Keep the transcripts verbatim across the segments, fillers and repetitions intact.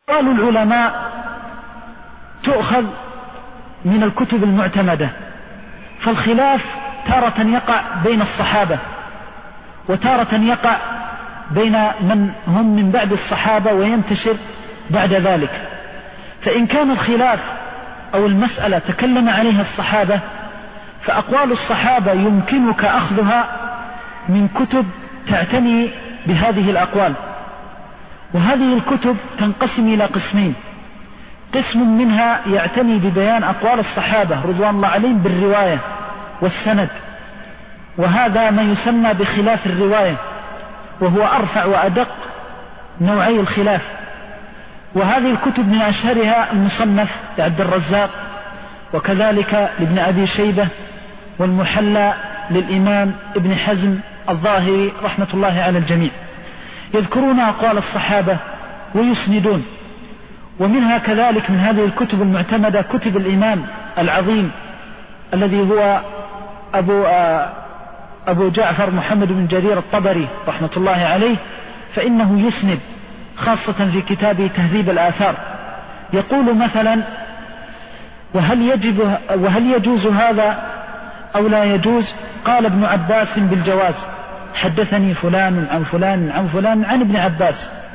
قالوا العلماء تؤخذ من الكتب المعتمدة، فالخلاف تارة يقع بين الصحابة وتارة يقع بين من هم من بعد الصحابة وينتشر بعد ذلك. فإن كان الخلاف أو المسألة تكلم عليها الصحابة، فأقوال الصحابة يمكنك أخذها من كتب تعتني بهذه الأقوال. وهذه الكتب تنقسم إلى قسمين: قسم منها يعتني ببيان أقوال الصحابة رضوان الله عليهم بالرواية والسند، وهذا ما يسمى بخلاف الرواية، وهو أرفع وأدق نوعي الخلاف. وهذه الكتب من أشهرها المصنف لعبد الرزاق، وكذلك لابن أبي شيبة، والمحلى للإمام ابن حزم الظاهري رحمة الله على الجميع، يذكرون أقوال الصحابة ويسندون. ومنها كذلك من هذه الكتب المعتمدة كتب الإمام العظيم الذي هو أبو, أبو جعفر محمد بن جرير الطبري رحمة الله عليه، فإنه يسند خاصة في كتابه تهذيب الآثار، يقول مثلا: وهل, يجب وهل يجوز هذا أو لا يجوز؟ قال ابن عباس بالجواز، حدثني فلان عن فلان عن فلان عن ابن عباس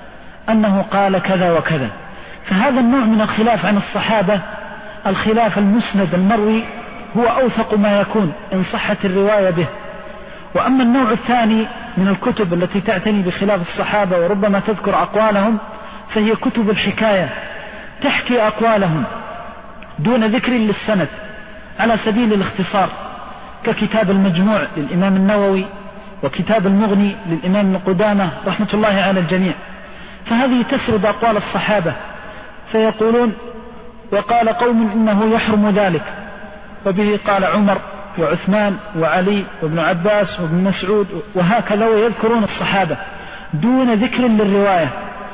أنه قال كذا وكذا. فهذا النوع من الخلاف عن الصحابة، الخلاف المسند المروي، هو أوثق ما يكون إن صحت الرواية به. وأما النوع الثاني من الكتب التي تعتني بخلاف الصحابة وربما تذكر أقوالهم، فهي كتب الحكاية، تحكي أقوالهم دون ذكر للسند على سبيل الاختصار، ككتاب المجموع للإمام النووي، وكتاب المغني للإمام ابن قدامة رحمة الله على الجميع. فهذه تسرد أقوال الصحابة، فيقولون: وقال قوم إنه يحرم ذلك، وبه قال عمر وعثمان وعلي وابن عباس وابن مسعود، وهكذا، ويذكرون الصحابة دون ذكر للرواية.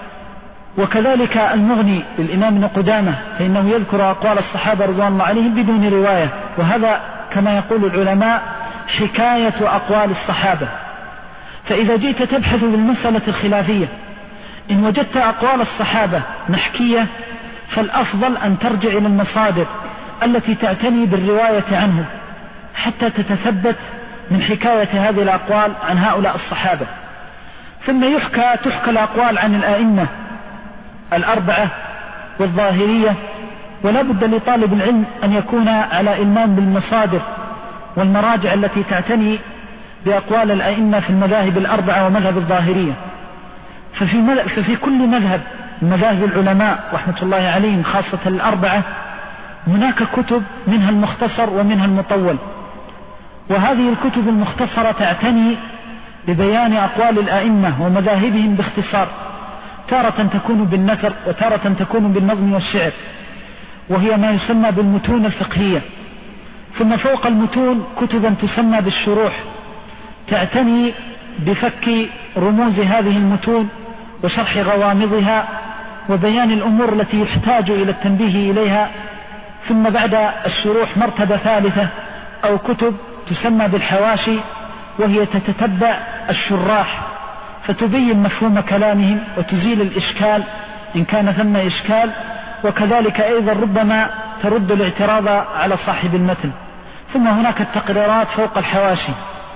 وكذلك المغني للإمام ابن قدامة، فإنه يذكر أقوال الصحابة رضوان الله عليهم بدون رواية، وهذا كما يقول العلماء حكاية أقوال الصحابة. فإذا جئت تبحث بالمسألة الخلافية، إن وجدت أقوال الصحابة محكية، فالأفضل أن ترجع إلى المصادر التي تعتني بالرواية عنهم حتى تتثبت من حكاية هذه الأقوال عن هؤلاء الصحابة. ثم يحكى تحكى الأقوال عن الآئمة الأربعة والظاهرية، ولا بد لطالب العلم أن يكون على إلمام بالمصادر والمراجع التي تعتني بأقوال الآئمة في المذاهب الأربعة ومذهب الظاهرية. ففي, مذ... ففي كل مذهب مذاهب العلماء رحمة الله عليهم خاصة الأربعة هناك كتب، منها المختصر ومنها المطول. وهذه الكتب المختصرة تعتني ببيان أقوال الآئمة ومذاهبهم باختصار، تارة تكون بالنثر وتارة تكون بالنظم والشعر، وهي ما يسمى بالمتون الفقهية. ثم فوق المتون كتبا تسمى بالشروح، تعتني بفك رموز هذه المتون وشرح غوامضها وبيان الأمور التي يحتاج إلى التنبيه إليها. ثم بعد الشروح مرتبة ثالثة أو كتب تسمى بالحواشي، وهي تتتبع الشراح فتبين مفهوم كلامهم وتزيل الإشكال إن كان ثم إشكال، وكذلك أيضا ربما ترد الاعتراض على صاحب المتن. ثم هناك التقريرات فوق الحواشي.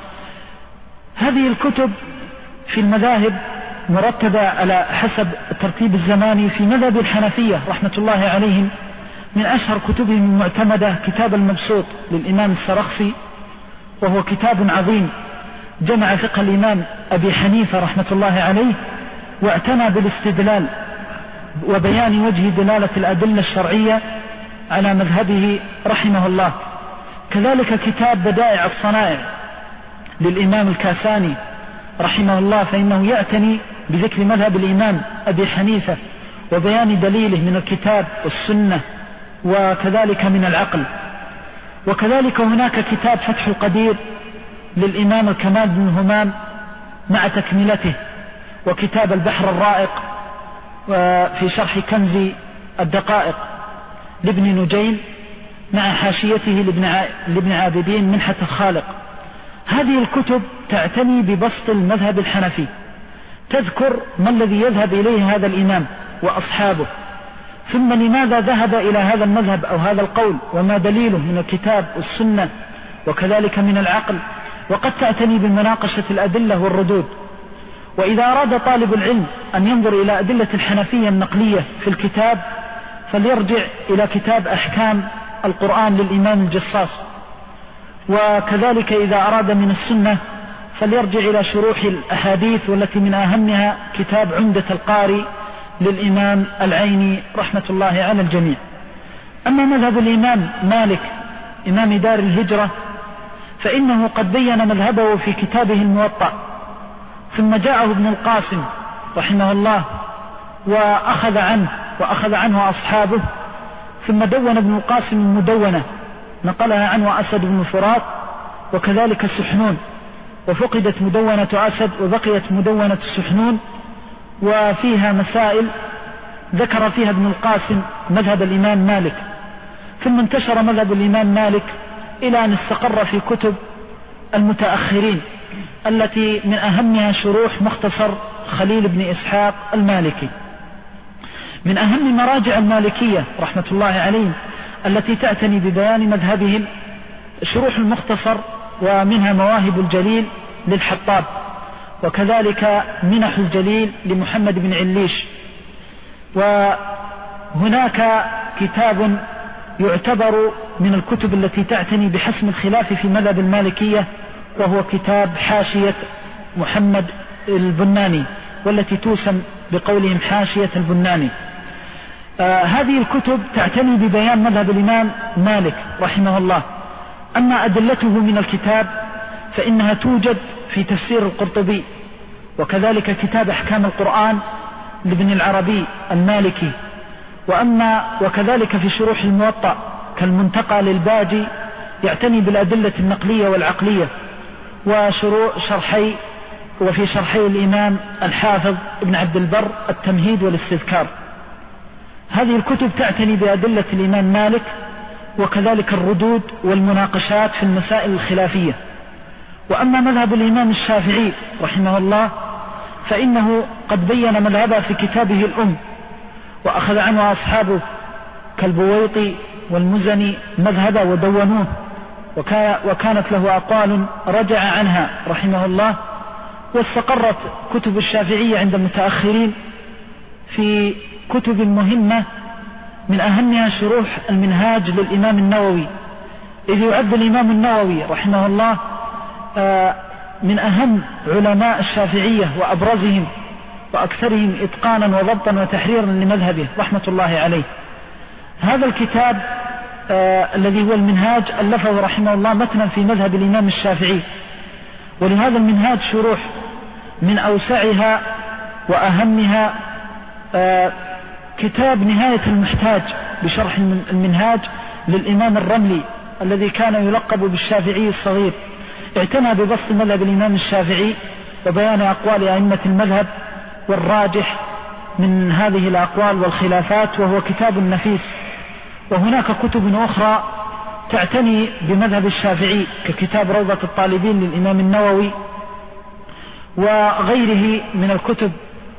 هذه الكتب في المذاهب مرتبة على حسب الترتيب الزماني. في مذهب الحنفية رحمة الله عليهم من أشهر كتبهم المعتمدة كتاب المبسوط للإمام السرخسي، وهو كتاب عظيم جمع فقه الإمام أبي حنيفة رحمة الله عليه، واعتنى بالاستدلال وبيان وجه دلالة الأدلة الشرعية على مذهبه رحمه الله. كذلك كتاب بدائع الصنائع للإمام الكاساني رحمه الله، فإنه يعتني بذكر مذهب الإمام أبي حنيفة وبيان دليله من الكتاب والسنة وكذلك من العقل. وكذلك هناك كتاب فتح القدير للإمام الكمال بن همام مع تكملته، وكتاب البحر الرائق في شرح كنز الدقائق لابن نجيم مع حاشيته لابن عابدين منحة الخالق. هذه الكتب تعتني ببسط المذهب الحنفي، تذكر ما الذي يذهب إليه هذا الإمام وأصحابه ثم لماذا ذهب إلى هذا المذهب أو هذا القول، وما دليله من الكتاب والسنة وكذلك من العقل، وقد تعتني بمناقشة الأدلة والردود. وإذا أراد طالب العلم أن ينظر إلى أدلة الحنفية النقلية في الكتاب فليرجع إلى كتاب أحكام القرآن للإمام الجصاص، وكذلك إذا أراد من السنة فليرجع إلى شروح الأحاديث، والتي من أهمها كتاب عمدة القاري للإمام العيني رحمة الله على الجميع. أما مذهب الإمام مالك إمام دار الهجرة فإنه قد بين مذهبه في كتابه الموطأ، ثم جاءه ابن القاسم رحمه الله وأخذ عنه وأخذ عنه أصحابه، ثم دون ابن القاسم المدونة نقلها عنه أسد بن فرات وكذلك السحنون، وفقدت مدونة أسد وبقيت مدونة السحنون، وفيها مسائل ذكر فيها ابن القاسم مذهب الإمام مالك. ثم انتشر مذهب الإمام مالك إلى أن استقر في كتب المتأخرين، التي من أهمها شروح مختصر خليل بن إسحاق المالكي. من أهم مراجع المالكية رحمة الله عليهم التي تعتني ببيان مذهبهم شروح المختصر، ومنها مواهب الجليل للحطاب، وكذلك منح الجليل لمحمد بن عليش. وهناك كتاب يعتبر من الكتب التي تعتني بحسم الخلاف في مذهب المالكية، وهو كتاب حاشية محمد البناني، والتي توسم بقولهم حاشية البناني. آه هذه الكتب تعتني ببيان مذهب الإمام مالك رحمه الله. أما أدلته من الكتاب فإنها توجد في تفسير القرطبي، وكذلك كتاب أحكام القرآن لابن العربي المالكي، وأما وكذلك في شروح الموطأ كالمنتقى للباجي يعتني بالأدلة النقلية والعقلية، وشروح شرحي وفي شرحي الإمام الحافظ ابن عبد البر التمهيد والاستذكار. هذه الكتب تعتني بأدلة الإمام مالك، وكذلك الردود والمناقشات في المسائل الخلافية. وأما مذهب الإمام الشافعي رحمه الله فإنه قد بين مذهبه في كتابه الأم، وأخذ عنه أصحابه كالبويطي والمزني مذهبه ودونوه، وكانت له أقوال رجع عنها رحمه الله. واستقرت كتب الشافعية عند المتأخرين في كتب مهمة، من أهمها شروح المنهاج للإمام النووي، إذ يعد الإمام النووي رحمه الله من أهم علماء الشافعية وأبرزهم وأكثرهم إتقانا وضبطا وتحريرا لمذهبه رحمة الله عليه. هذا الكتاب آه الذي هو المنهاج ألفه رحمه الله متنا في مذهب الإمام الشافعي، ولهذا المنهاج شروح من أوسعها وأهمها آه كتاب نهاية المحتاج بشرح المنهاج للإمام الرملي الذي كان يلقب بالشافعي الصغير. اعتنى ببسط مذهب الإمام الشافعي وبيان أقوال أئمة المذهب والراجح من هذه الأقوال والخلافات، وهو كتاب نفيس. وهناك كتب أخرى تعتني بمذهب الشافعي ككتاب روضة الطالبين للإمام النووي، وغيره من الكتب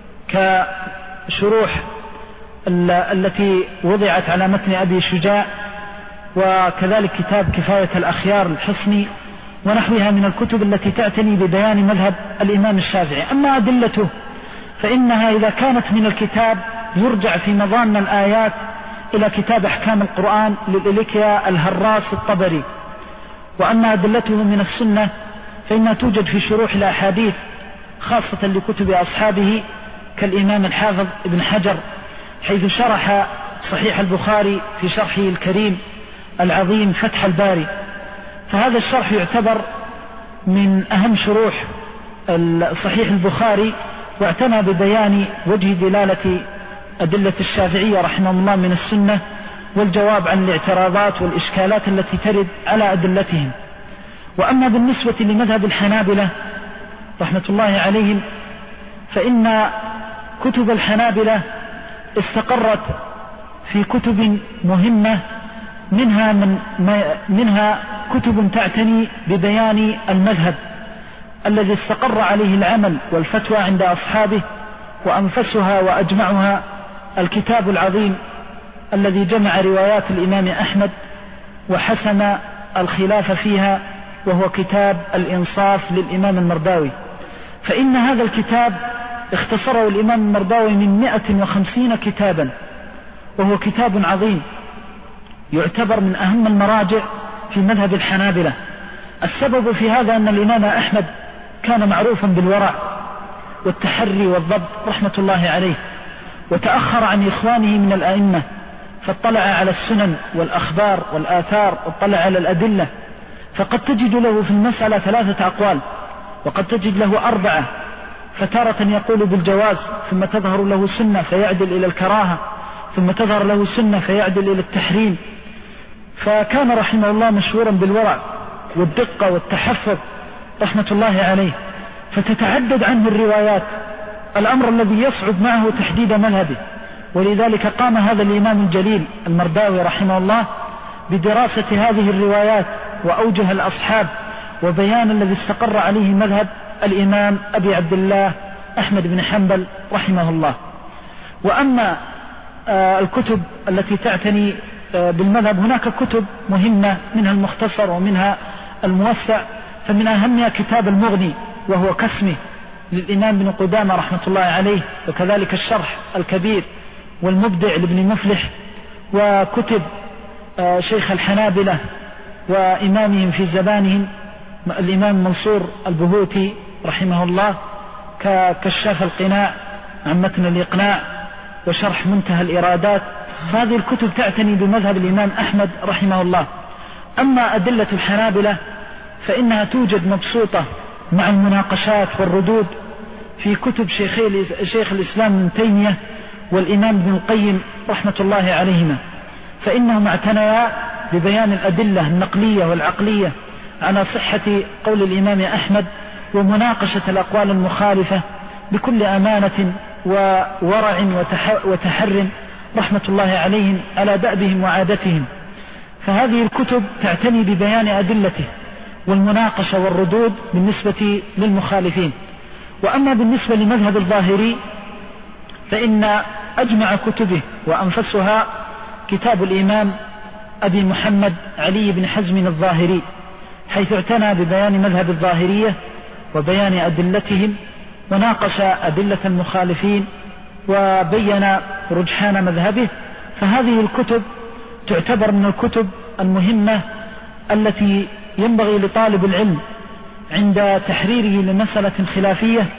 كشروح التي وضعت على متن أبي شجاع، وكذلك كتاب كفاية الأخيار الحصني، ونحوها من الكتب التي تعتني ببيان مذهب الإمام الشافعي. أما أدلته فإنها إذا كانت من الكتاب يرجع في مضان الآيات إلى كتاب أحكام القرآن للإليكيا الهراس الطبري. وأما أدلته من السنة فإنها توجد في شروح الأحاديث خاصة لكتب أصحابه كالإمام الحافظ ابن حجر، حيث شرح صحيح البخاري في شرحه الكريم العظيم فتح الباري. فهذا الشرح يعتبر من أهم شروح صحيح البخاري، واعتنى ببيان وجه دلالة أدلة الشافعية رحمه الله من السنة، والجواب عن الاعتراضات والإشكالات التي ترد على أدلتهم. وأما بالنسبة لمذهب الحنابلة رحمة الله عليهم فإن كتب الحنابلة استقرت في كتب مهمة، منها, من منها كتب تعتني ببيان المذهب الذي استقر عليه العمل والفتوى عند أصحابه، وأنفسها وأجمعها الكتاب العظيم الذي جمع روايات الإمام أحمد وحسم الخلاف فيها، وهو كتاب الإنصاف للإمام المرداوي. فإن هذا الكتاب اختصره الإمام المرداوي من مئة وخمسين كتابا، وهو كتاب عظيم يعتبر من أهم المراجع في مذهب الحنابلة. السبب في هذا أن الإمام أحمد كان معروفا بالورع والتحري والضبط رحمة الله عليه، وتأخر عن إخوانه من الأئمة، فاطلع على السنن والأخبار والآثار، واطلع على الأدلة، فقد تجد له في المسألة ثلاثة أقوال، وقد تجد له أربعة، فتارة يقول بالجواز ثم تظهر له سنة فيعدل إلى الكراهة، ثم تظهر له سنة فيعدل إلى التحريم. فكان رحمه الله مشهورا بالورع والدقة والتحفظ رحمة الله عليه، فتتعدد عنه الروايات، الأمر الذي يصعب معه تحديد مذهبه. ولذلك قام هذا الإمام الجليل المرداوي رحمه الله بدراسة هذه الروايات وأوجه الأصحاب وبيان الذي استقر عليه مذهب الإمام أبي عبد الله أحمد بن حنبل رحمه الله. وأما الكتب التي تعتني بالمذهب، هناك كتب مهمة منها المختصر ومنها الموسع، فمن أهمها كتاب المغني وهو كاسمه للإمام بن قدامة رحمة الله عليه، وكذلك الشرح الكبير والمبدع لابن مفلح، وكتب شيخ الحنابلة وإمامهم في زمانهم الإمام منصور البهوتي رحمه الله ككشاف القناع عن متن الإقناع، وشرح منتهى الإرادات. هذه الكتب تعتني بمذهب الإمام أحمد رحمه الله. أما أدلة الحنابلة فإنها توجد مبسوطة مع المناقشات والردود في كتب شيخي شيخ الإسلام ابن تيمية والإمام ابن القيم رحمة الله عليهما، فإنهم اعتنيا ببيان الأدلة النقلية والعقلية على صحة قول الإمام أحمد، ومناقشة الأقوال المخالفة بكل أمانة وورع وتحر رحمة الله عليهم على دأبهم وعادتهم. فهذه الكتب تعتني ببيان أدلته والمناقشة والردود بالنسبة للمخالفين. وأما بالنسبة لمذهب الظاهري فإن أجمع كتبه وأنفسها كتاب الإمام أبي محمد علي بن حزم الظاهري، حيث اعتنى ببيان مذهب الظاهرية وبيان أدلتهم، وناقش أدلة المخالفين وبين رجحان مذهبه. فهذه الكتب تعتبر من الكتب المهمة التي ينبغي لطالب العلم عند تحريره لمسألة خلافية